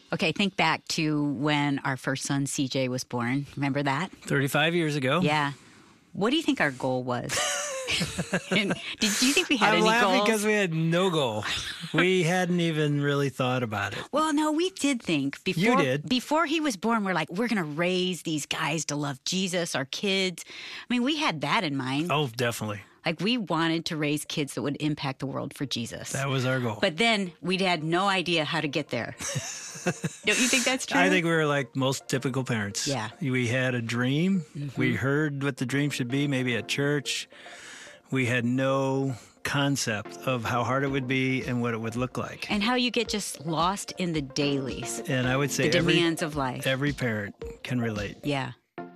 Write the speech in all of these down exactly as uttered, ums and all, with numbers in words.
Okay, think back to when our first son, C J, was born. Remember that? thirty-five years ago. Yeah. What do you think our goal was? And did you think we had I'm any laughing goals? because we had no goal. We hadn't even really thought about it. Well, no, we did think before You did. before he was born. We're like, we're going to raise these guys to love Jesus, our kids. I mean, we had that in mind. Oh, definitely. Like we wanted to raise kids that would impact the world for Jesus. That was our goal. But then we had no idea how to get there. Don't you think that's true? I think we were like most typical parents. Yeah. We had a dream. Mm-hmm. We heard what the dream should be, maybe at church. We had no concept of how hard it would be and what it would look like. And how you get just lost in the dailies, And I would say the every, demands of life. every parent can relate. Yeah.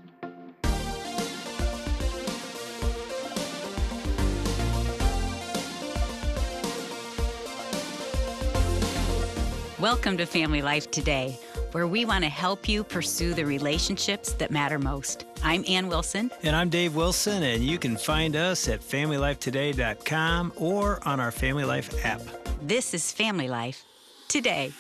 Welcome to Family Life Today, where we want to help you pursue the relationships that matter most. I'm Ann Wilson. And I'm Dave Wilson, and you can find us at family life today dot com or on our Family Life app. This is Family Life Today.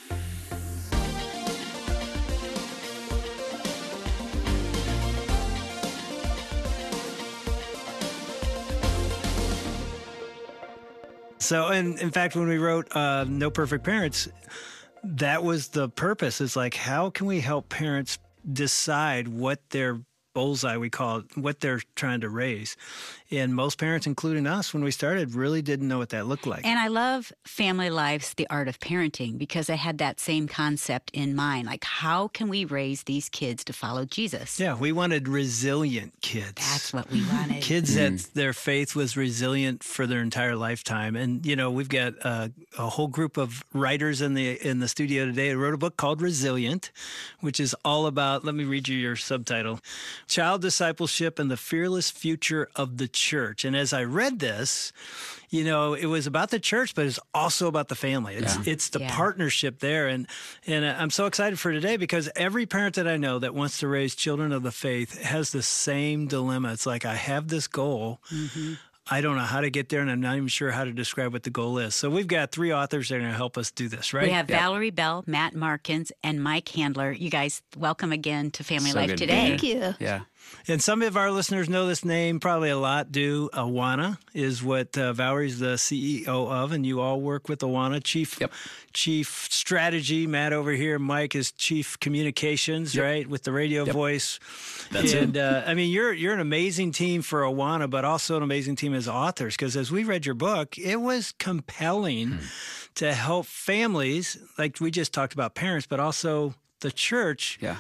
So, and in fact, when we wrote uh, No Perfect Parents, that was the purpose. It's like, how can we help parents decide what their bullseye, we call it, what they're trying to raise? And most parents, including us, when we started, really didn't know what that looked like. And I love Family Life's The Art of Parenting because I had that same concept in mind. Like, how can we raise these kids to follow Jesus? Yeah, we wanted resilient kids. That's what we wanted. Kids that their faith was resilient for their entire lifetime. And, you know, we've got uh, a whole group of writers in the in the studio today who wrote a book called Resilient, which is all about, let me read you your subtitle, Child Discipleship and the Fearless Future of the Church. And as I read this, you know, it was about the church, but it's also about the family. It's Yeah. it's the Yeah. partnership there. And and I'm so excited for today because every parent that I know that wants to raise children of the faith has the same dilemma. It's like, I have this goal. Mm-hmm. I don't know how to get there, and I'm not even sure how to describe what the goal is. So we've got three authors that are going to help us do this, right? We have Yeah. Valerie Bell, Matt Markins, and Mike Handler. You guys, welcome again to Family So Life good to be Today. here. Thank you. Yeah. And some of our listeners know this name, probably a lot do. Awana is what uh, Valerie's the C E O of, and you all work with Awana. Chief Yep. Chief Strategy, Matt over here. Mike is Chief Communications, Yep. right, with the radio Yep. voice. That's and, uh, I mean, you're you're an amazing team for Awana, but also an amazing team as authors, because as we read your book, it was compelling Hmm. to help families, like we just talked about parents, but also the church Yeah.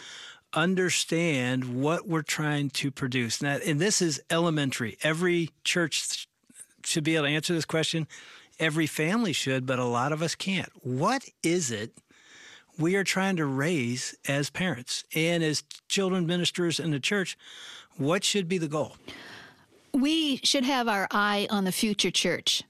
understand what we're trying to produce. Now, and this is elementary. Every church should be able to answer this question. Every family should, but a lot of us can't. What is it we are trying to raise as parents and as children ministers in the church? What should be the goal? We should have our eye on the future church.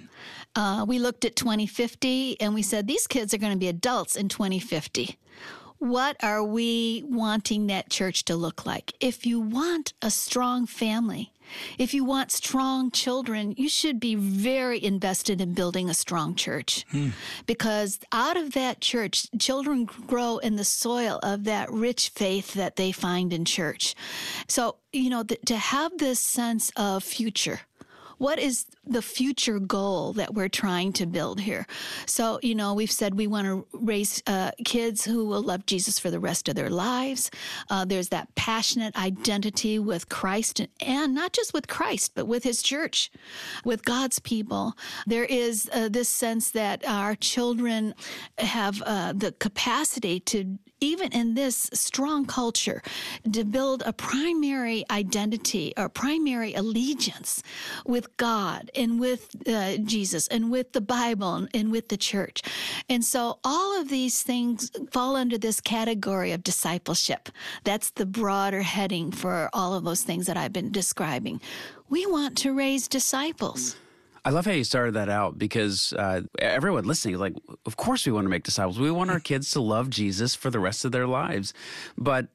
Uh, we looked at twenty fifty and we said, these kids are going to be adults in twenty fifty. What are we wanting that church to look like? If you want a strong family, if you want strong children, you should be very invested in building a strong church. Because out of that church, children grow in the soil of that rich faith that they find in church. So, you know, th- to have this sense of future. What is the future goal that we're trying to build here? So, you know, we've said we want to raise uh, kids who will love Jesus for the rest of their lives. Uh, there's that passionate identity with Christ, and, and not just with Christ, but with his church, with God's people. There is uh, this sense that our children have uh, the capacity to, even in this strong culture, to build a primary identity or primary allegiance with God and with uh, Jesus and with the Bible and, and with the church. And so all of these things fall under this category of discipleship. That's the broader heading for all of those things that I've been describing. We want to raise disciples. I love how you started that out because uh, everyone listening is like, of course we want to make disciples. We want our kids to love Jesus for the rest of their lives. But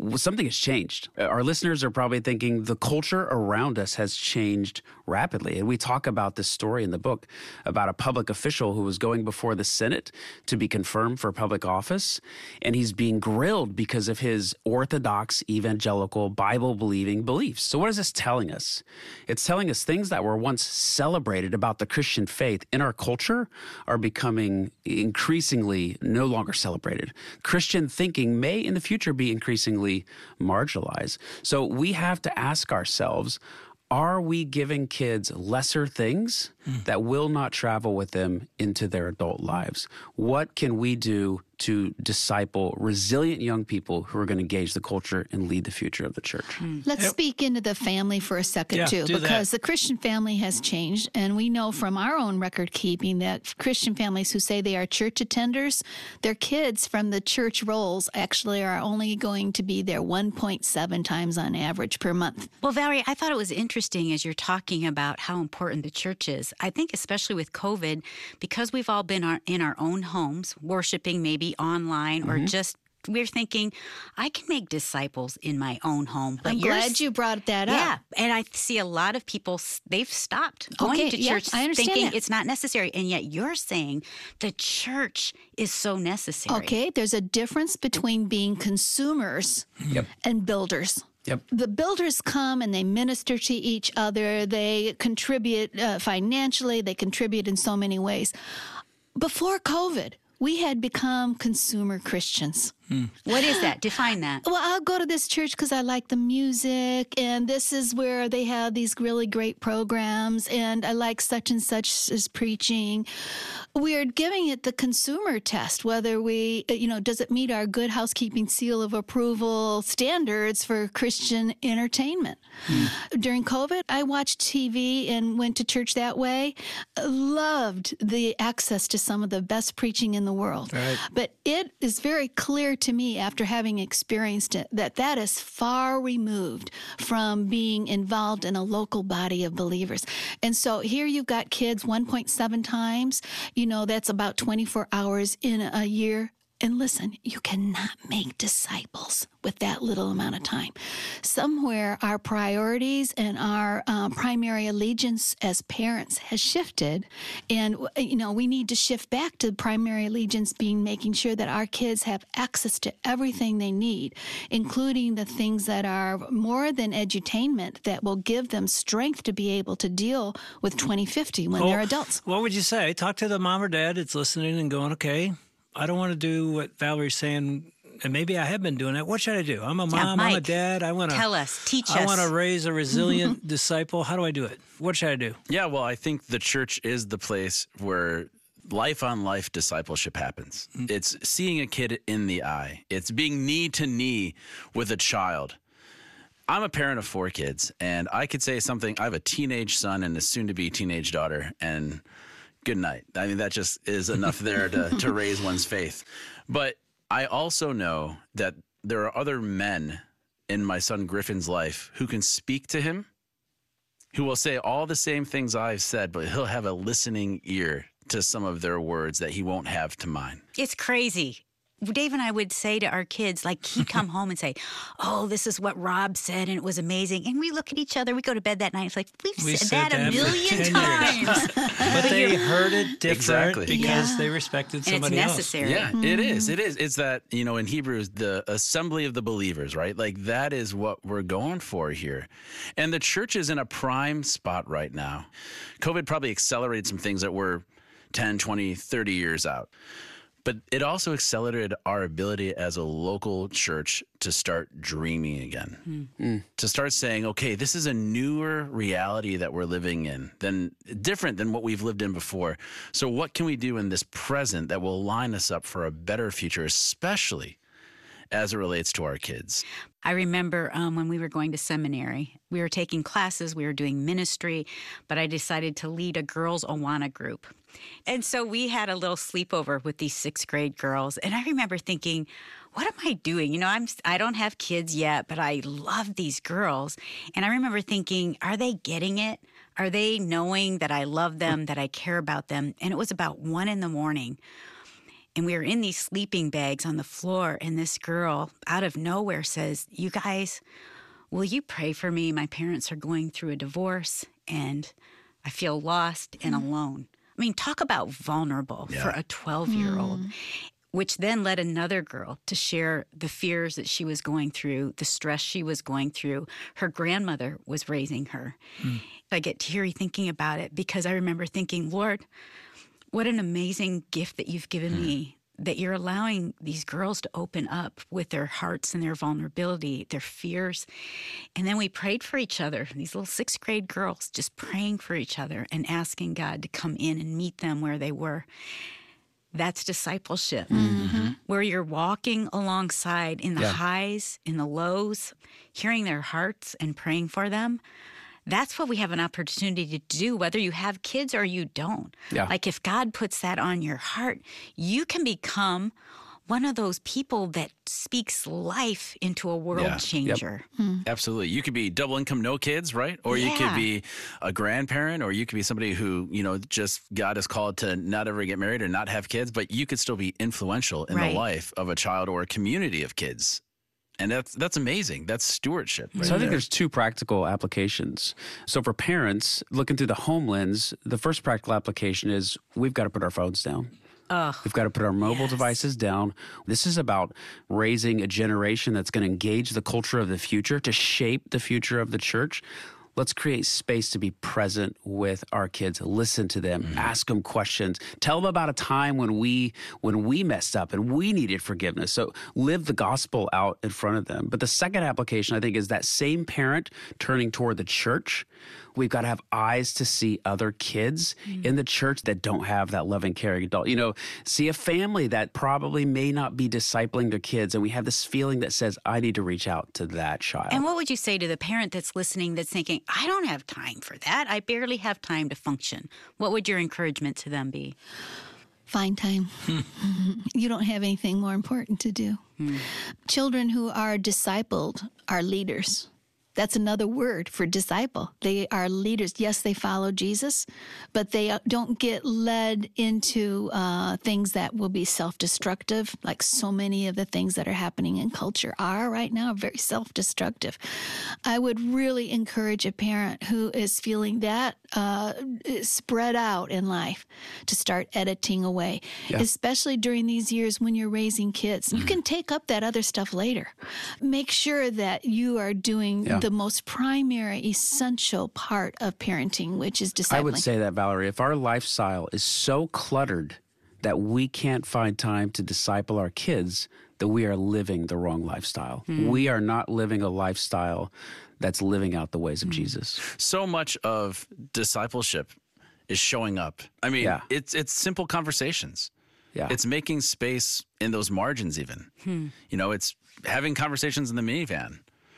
something has changed. Our listeners are probably thinking the culture around us has changed rapidly. And we talk about this story in the book about a public official who was going before the Senate to be confirmed for public office. And he's being grilled because of his orthodox, evangelical, Bible-believing beliefs. So what is this telling us? It's telling us things that were once celebrated about the Christian faith in our culture are becoming increasingly no longer celebrated. Christian thinking may in the future be increasingly marginalized. So we have to ask ourselves, are we giving kids lesser things mm. that will not travel with them into their adult lives? What can we do to disciple resilient young people who are going to engage the culture and lead the future of the church? Mm. Let's yep. speak into the family for a second, yeah, too, because that. the Christian family has changed. And we know from our own record keeping that Christian families who say they are church attenders, their kids from the church rolls actually are only going to be there one point seven times on average per month. Well, Valerie, I thought it was interesting as you're talking about how important the church is. I think especially with COVID, because we've all been our, in our own homes, worshiping maybe online or mm-hmm. just we're thinking, I can make disciples in my own home. But I'm glad you brought that up. Yeah, and I see a lot of people, they've stopped going okay, to yeah, church I understand thinking that. it's not necessary. And yet you're saying the church is so necessary. Okay, there's a difference between being consumers yep. and builders. Yep. The builders come and they minister to each other. They contribute uh, financially. They contribute in so many ways. Before COVID, we had become consumer Christians. Hmm. What is that? Define that. Well, I'll go to this church because I like the music, and this is where they have these really great programs, and I like such and such is preaching. We're giving it the consumer test, whether we, you know, does it meet our good housekeeping seal of approval standards for Christian entertainment? Hmm. During COVID, I watched T V and went to church that way. Loved the access to some of the best preaching in the world. Right. But it is very clear to me after having experienced it that that is far removed from being involved in a local body of believers. And so here you've got kids one point seven times, you know, that's about twenty-four hours in a year. And listen, you cannot make disciples with that little amount of time. Somewhere our priorities and our um, primary allegiance as parents has shifted. And, you know, we need to shift back to primary allegiance being making sure that our kids have access to everything they need, including the things that are more than edutainment that will give them strength to be able to deal with twenty fifty when well, they're adults. What would you say? Talk to the mom or dad that's listening and going, okay, I don't want to do what Valerie's saying, and maybe I have been doing it. What should I do? I'm a mom, yeah, Mike, I'm a dad. I want to tell us, teach I us. want to raise a resilient disciple. How do I do it? What should I do? Yeah, well, I think the church is the place where life-on-life discipleship happens. Mm-hmm. It's seeing a kid in the eye. It's being knee to knee with a child. I'm a parent of four kids, and I could say something. I have a teenage son and a soon-to-be teenage daughter, and good night. I mean, that just is enough there to, to raise one's faith. But I also know that there are other men in my son Griffin's life who can speak to him, who will say all the same things I've said, but he'll have a listening ear to some of their words that he won't have to mine. It's crazy. Dave and I would say to our kids, like, he'd come home and say, oh, this is what Rob said, and it was amazing. And we look at each other. We go to bed that night. It's like, we've we said, said that, that a million times. But they heard it different exactly. because yeah. they respected somebody and it's else. necessary. Yeah, Mm-hmm. it is. It is. It's that, you know, in Hebrews, the assembly of the believers, right? Like, that is what we're going for here. And the church is in a prime spot right now. COVID probably accelerated some things that were ten, twenty, thirty years out. But it also accelerated our ability as a local church to start dreaming again, mm. to start saying, okay, this is a newer reality that we're living in, than different than what we've lived in before. So what can we do in this present that will line us up for a better future, especially as it relates to our kids? I remember um, when we were going to seminary, we were taking classes, we were doing ministry, but I decided to lead a girls' Awana group. And so we had a little sleepover with these sixth grade girls. And I remember thinking, what am I doing? You know, I'm, I don't have kids yet, but I love these girls. And I remember thinking, are they getting it? Are they knowing that I love them, that I care about them? And it was about one in the morning. And we were in these sleeping bags on the floor, and this girl out of nowhere says, "You guys, will you pray for me? My parents are going through a divorce, and I feel lost and alone." I mean, talk about vulnerable Yeah. for a twelve-year-old, mm. which then led another girl to share the fears that she was going through, the stress she was going through. Her grandmother was raising her. Mm. I get teary thinking about it because I remember thinking, Lord, what an amazing gift that you've given mm. me, that you're allowing these girls to open up with their hearts and their vulnerability, their fears. And then we prayed for each other, these little sixth grade girls, just praying for each other and asking God to come in and meet them where they were. That's discipleship, mm-hmm. where you're walking alongside in the yeah. highs, in the lows, hearing their hearts and praying for them. That's what we have an opportunity to do, whether you have kids or you don't. Yeah. Like if God puts that on your heart, you can become one of those people that speaks life into a world yeah. changer. Yep. Hmm. Absolutely. You could be double income, no kids, right? Or yeah. you could be a grandparent, or you could be somebody who, you know, just God is called to not ever get married or not have kids, but you could still be influential in right. the life of a child or a community of kids. And that's that's amazing. That's stewardship. Right so I think there. There's two practical applications. So for parents, looking through the home lens, the first practical application is we've got to put our phones down. Oh, We've got to put our mobile yes. devices down. This is about raising a generation that's going to engage the culture of the future, to shape the future of the church. Let's create space to be present with our kids. Listen to them, mm-hmm. ask them questions, tell them about a time when we when we messed up and we needed forgiveness. So live the gospel out in front of them. But the second application, I think, is that same parent turning toward the church. We've got to have eyes to see other kids mm-hmm. in the church that don't have that loving, caring adult. You know, see a family that probably may not be discipling their kids, and we have this feeling that says, I need to reach out to that child. And what would you say to the parent that's listening that's thinking, I don't have time for that. I barely have time to function. What would your encouragement to them be? Find time. You don't have anything more important to do. Hmm. Children who are discipled are leaders. That's another word for disciple. They are leaders. Yes, they follow Jesus, but they don't get led into uh, things that will be self-destructive, like so many of the things that are happening in culture are right now, very self-destructive. I would really encourage a parent who is feeling that uh, spread out in life to start editing away, yeah. especially during these years when you're raising kids. Mm-hmm. You can take up that other stuff later. Make sure that you are doing yeah. the most primary, essential part of parenting, which is discipling. I would say that, Valerie, if our lifestyle is so cluttered that we can't find time to disciple our kids, that we are living the wrong lifestyle. Mm. We are not living a lifestyle that's living out the ways of mm. Jesus. So much of discipleship is showing up. I mean, yeah. it's it's simple conversations. Yeah. It's making space in those margins even. Hmm. You know, it's having conversations in the minivan.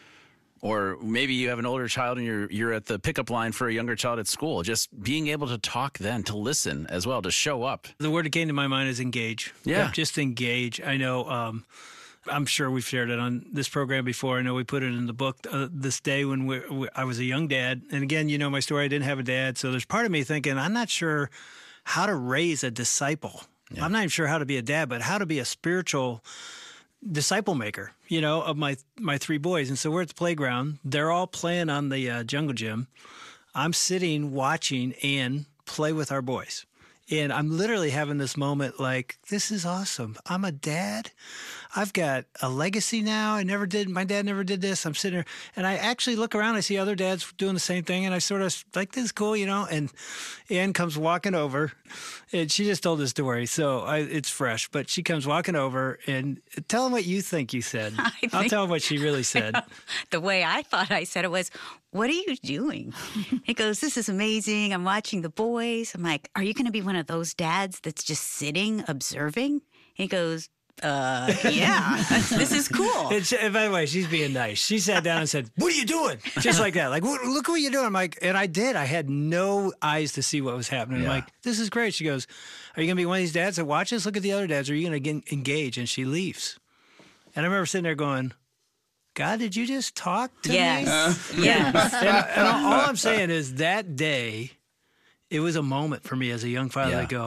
Or maybe you have an older child and you're you're at the pickup line for a younger child at school. Just being able to talk then, to listen as well, to show up. The word that came to my mind is engage. Yeah. Just engage. I know, um, I'm sure we've shared it on this program before. I know we put it in the book uh, this day when we, we, I was a young dad. And again, you know my story, I didn't have a dad. So there's part of me thinking, I'm not sure how to raise a disciple. Yeah. I'm not even sure how to be a dad, but how to be a spiritual disciple maker, you know, of my my three boys. And so we're at the playground. They're all playing on the uh, jungle gym. I'm sitting watching Ann play with our boys. And I'm literally having this moment like, this is awesome. I'm a dad. I've got a legacy now. I never did. My dad never did this. I'm sitting there and I actually look around. I see other dads doing the same thing. And I sort of like, this is cool, you know, and Ann comes walking over and she just told this story. So I, it's fresh, but she comes walking over and tell them what you think you said. I'll tell them what she really said. The way I thought I said it was, what are you doing? He goes, this is amazing. I'm watching the boys. I'm like, are you going to be one of those dads that's just sitting, observing? He goes, uh, yeah, this is cool. It's, by the way, she's being nice. She sat down and said, what are you doing? Just like that. Like, look what you're doing. I'm like, and I did. I had no eyes to see what was happening. Yeah. I'm like, this is great. She goes, are you going to be one of these dads that watches? Look at the other dads. Are you going to engage? And she leaves. And I remember sitting there going, God, did you just talk to yes. me? Yes. Yes. And, and all I'm saying is that day, it was a moment for me as a young father yeah. to go,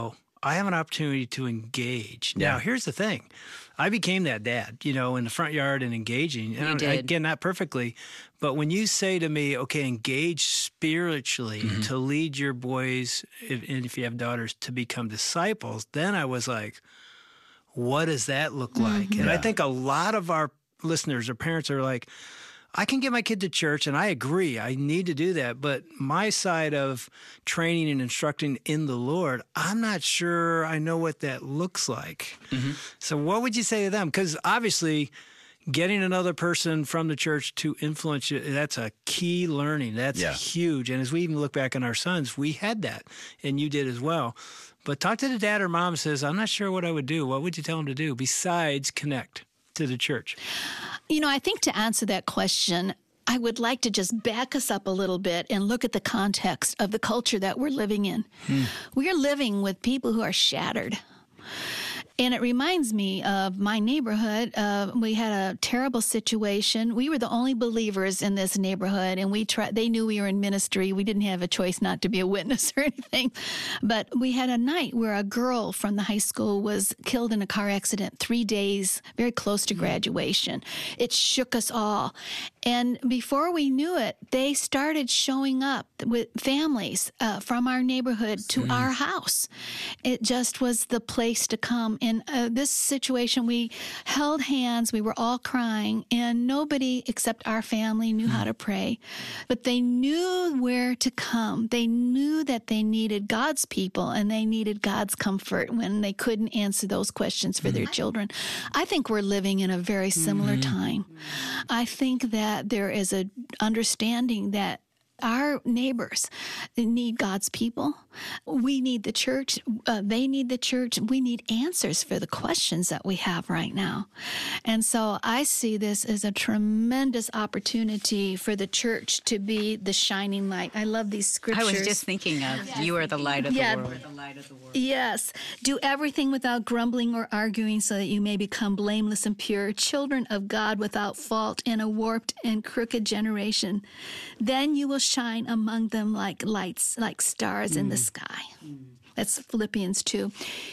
I have an opportunity to engage. Yeah. Now, here's the thing. I became that dad, you know, in the front yard and engaging. And You I'm- did. Again, not perfectly, but when you say to me, okay, engage spiritually Mm-hmm. to lead your boys, if, and if you have daughters, to become disciples, then I was like, what does that look like? And I Yeah. think a lot of our listeners or parents are like, I can get my kid to church, and I agree. I need to do that. But my side of training and instructing in the Lord, I'm not sure I know what that looks like. Mm-hmm. So what would you say to them? Because obviously getting another person from the church to influence you, that's a key learning. That's Yeah. huge. And as we even look back on our sons, we had that, and you did as well. But talk to the dad or mom who says, I'm not sure what I would do. What would you tell them to do besides connect to the church? You know, I think to answer that question, I would like to just back us up a little bit and look at the context of the culture that we're living in. We are living with people who are shattered. And it reminds me of my neighborhood. Uh, we had a terrible situation. We were the only believers in this neighborhood, and we tried. They knew we were in ministry. We didn't have a choice not to be a witness or anything. But we had a night where a girl from the high school was killed in a car accident three days, very close to graduation. It shook us all. And before we knew it, they started showing up with families uh, from our neighborhood to our house. It just was the place to come. In uh, this situation, we held hands, we were all crying, and nobody except our family knew how to pray. But they knew where to come. They knew that they needed God's people and they needed God's comfort when they couldn't answer those questions for their children. I think we're living in a very similar time. I think that there is a understanding that our neighbors need God's people. We need the church. Uh, they need the church. We need answers for the questions that we have right now. And so I see this as a tremendous opportunity for the church to be the shining light. I love these I scriptures. was just thinking of you are the light of Yeah. the world. Yes. Do everything without grumbling or arguing so that you may become blameless and pure, children of God without fault in a warped and crooked generation. Then you will shine among them like lights, like stars in the sky. That's Philippians two.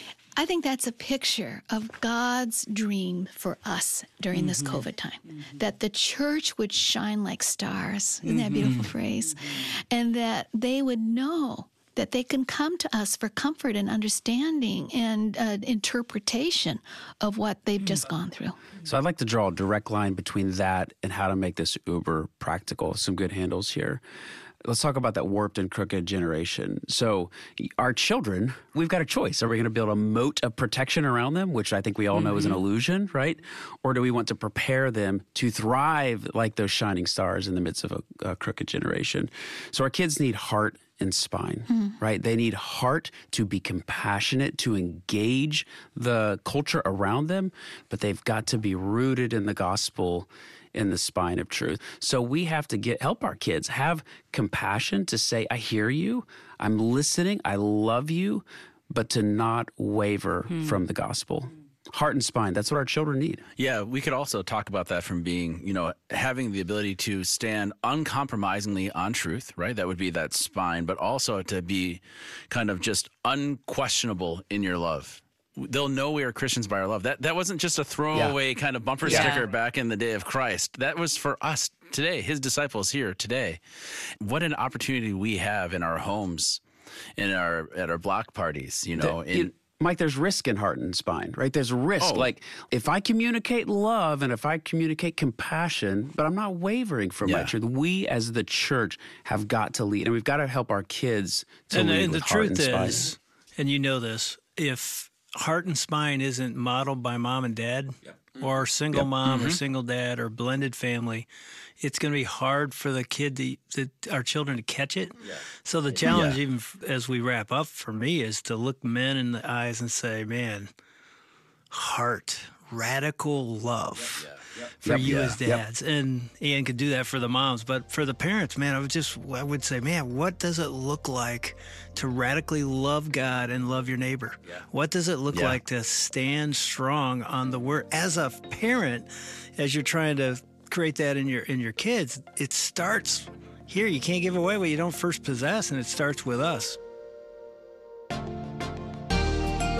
I think that's a picture of God's dream for us during this COVID time, that the church would shine like stars. Isn't that a beautiful phrase? And that they would know that they can come to us for comfort and understanding and uh, interpretation of what they've just gone through. So I'd like to draw a direct line between that and how to make this uber practical. Some good handles here. Let's talk about that warped and crooked generation. So our children, we've got a choice. Are we going to build a moat of protection around them, which I think we all know is an illusion, right? Or do we want to prepare them to thrive like those shining stars in the midst of a, a crooked generation? So our kids need heart and spine, mm. right? They need heart to be compassionate, to engage the culture around them, but they've got to be rooted in the gospel, in the spine of truth. So we have to get help our kids have compassion to say, I hear you, I'm listening, I love you, but to not waver hmm. from the gospel. Heart and spine, that's what our children need. Yeah, we could also talk about that from being, you know, having the ability to stand uncompromisingly on truth, right? That would be that spine, but also to be kind of just unquestionable in your love. They'll know we are Christians by our love. That that wasn't just a throwaway yeah. kind of bumper yeah. sticker back in the day of Christ. That was for us today, his disciples here today. What an opportunity we have in our homes, in our at our block parties, you know. The, in, you, Mike, there's risk in heart and spine, right? There's risk. Oh. Like if I communicate love and if I communicate compassion, but I'm not wavering from yeah. my truth, we as the church have got to lead, and we've got to help our kids to and, lead and with the heart truth and spine. is, and you know this, if heart and spine isn't modeled by mom and dad yep. or single yep. mom mm-hmm. or single dad or blended family, it's going to be hard for the kid to, to our children to catch it. Yeah. So the challenge, yeah. even as we wrap up for me, is to look men in the eyes and say, man, heart, radical love. Yep. Yeah. Yep. For yep, you yeah. as dads. Yep. And Ian could do that for the moms. But for the parents, man, I would just, I would say, man, what does it look like to radically love God and love your neighbor? Yeah. What does it look yeah. like to stand strong on the word? As a parent, as you're trying to create that in your in your kids, it starts here. You can't give away what you don't first possess, and it starts with us.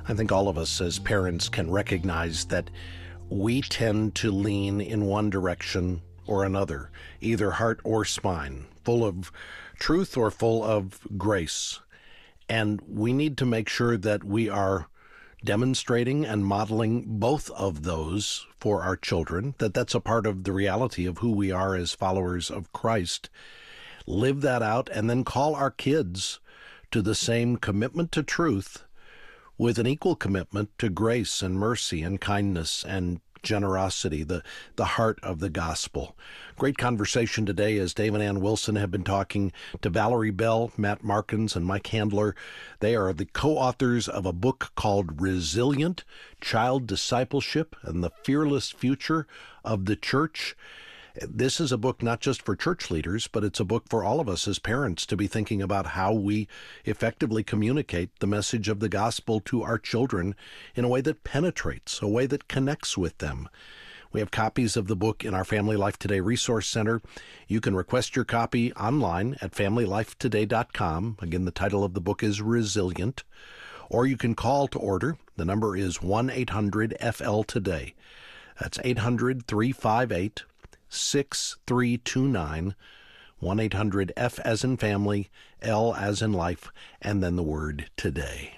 I think all of us as parents can recognize that we tend to lean in one direction or another, either heart or spine, full of truth or full of grace. And we need to make sure that we are demonstrating and modeling both of those for our children, that that's a part of the reality of who we are as followers of Christ. Live that out and then call our kids to the same commitment to truth with an equal commitment to grace and mercy and kindness and generosity, the, the heart of the gospel. Great conversation today as Dave and Ann Wilson have been talking to Valerie Bell, Matt Markins, and Mike Handler. They are the co-authors of a book called Resilient: Child Discipleship and the Fearless Future of the Church. This is a book not just for church leaders, but it's a book for all of us as parents to be thinking about how we effectively communicate the message of the gospel to our children in a way that penetrates, a way that connects with them. We have copies of the book in our Family Life Today Resource Center. You can request your copy online at family life today dot com. Again, the title of the book is Resilient. Or you can call to order. The number is one eight hundred F L today. That's eight hundred, three five eight, six three two nine, one eight hundred F as in family, L as in life, and then the word today.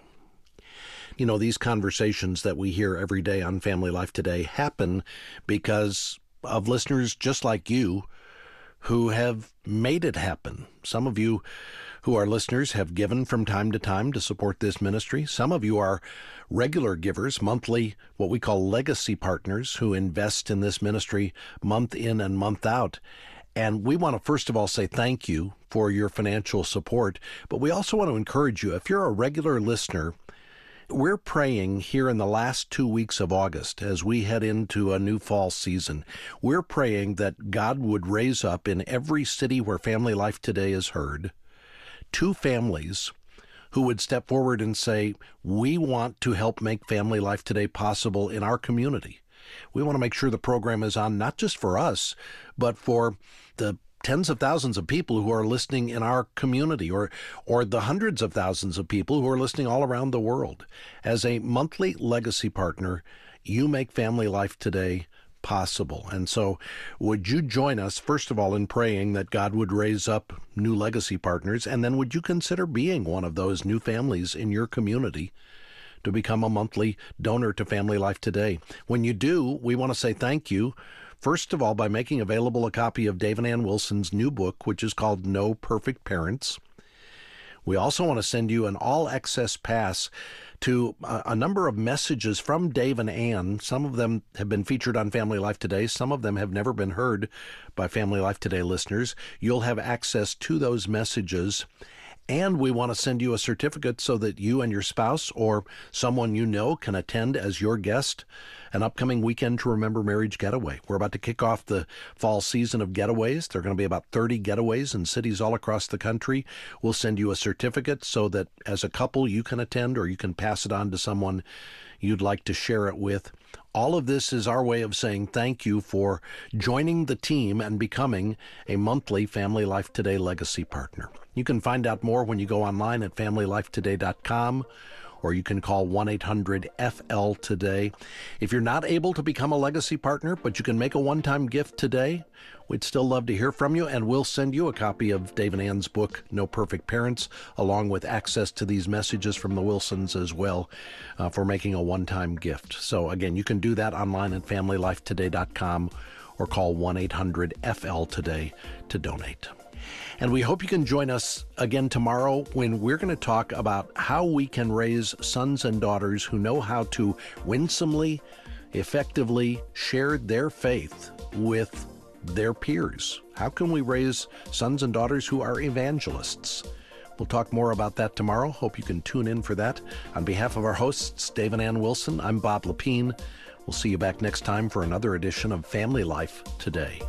You know, these conversations that we hear every day on Family Life Today happen because of listeners just like you who have made it happen. Some of you who are listeners have given from time to time to support this ministry. Some of you are regular givers, monthly, what we call legacy partners, who invest in this ministry month in and month out. And we want to first of all say thank you for your financial support, but we also want to encourage you, if you're a regular listener, we're praying here in the last two weeks of August as we head into a new fall season. We're praying that God would raise up in every city where Family Life Today is heard two families who would step forward and say, we want to help make Family Life Today possible in our community. We want to make sure the program is on not just for us, but for the tens of thousands of people who are listening in our community, or or the hundreds of thousands of people who are listening all around the world. As a monthly legacy partner, you make Family Life Today possible. And so would you join us, first of all, in praying that God would raise up new legacy partners, and then would you consider being one of those new families in your community to become a monthly donor to Family Life Today? When you do, we want to say thank you, first of all, by making available a copy of Dave and Ann Wilson's new book, which is called No Perfect Parents. We also want to send you an all-access pass to a, a number of messages from Dave and Ann. Some of them have been featured on Family Life Today. Some of them have never been heard by Family Life Today listeners. You'll have access to those messages. And we want to send you a certificate so that you and your spouse or someone you know can attend as your guest an upcoming Weekend to Remember Marriage getaway. We're about to kick off the fall season of getaways. There are going to be about thirty getaways in cities all across the country. We'll send you a certificate so that as a couple you can attend, or you can pass it on to someone you'd like to share it with. All of this is our way of saying thank you for joining the team and becoming a monthly Family Life Today legacy partner. You can find out more when you go online at family life today dot com, or you can call one eight hundred F L today. If you're not able to become a legacy partner, but you can make a one-time gift today, we'd still love to hear from you, and we'll send you a copy of Dave and Ann's book, No Perfect Parents, along with access to these messages from the Wilsons as well, uh, for making a one-time gift. So again, you can do that online at family life today dot com, or call one eight hundred F L today to donate. And we hope you can join us again tomorrow when we're going to talk about how we can raise sons and daughters who know how to winsomely, effectively share their faith with their peers. How can we raise sons and daughters who are evangelists? We'll talk more about that tomorrow. Hope you can tune in for that. On behalf of our hosts, Dave and Ann Wilson, I'm Bob Lepine. We'll see you back next time for another edition of Family Life Today.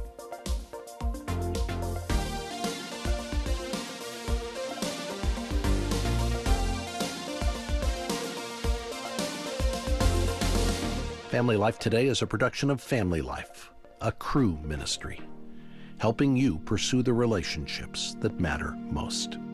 Family Life Today is a production of Family Life, a Cru ministry, helping you pursue the relationships that matter most.